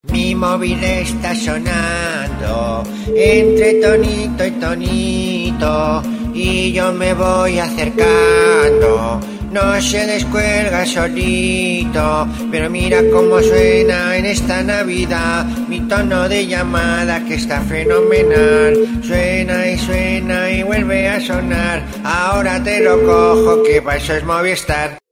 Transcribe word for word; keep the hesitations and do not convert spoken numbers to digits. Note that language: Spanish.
Mi móvil está sonando entre tonito y tonito y yo me voy acercando. No se descuelga solito, pero mira cómo suena en esta Navidad mi tono de llamada que está fenomenal. Suena y suena y vuelve a sonar. Ahora te lo cojo, que para eso es Movistar.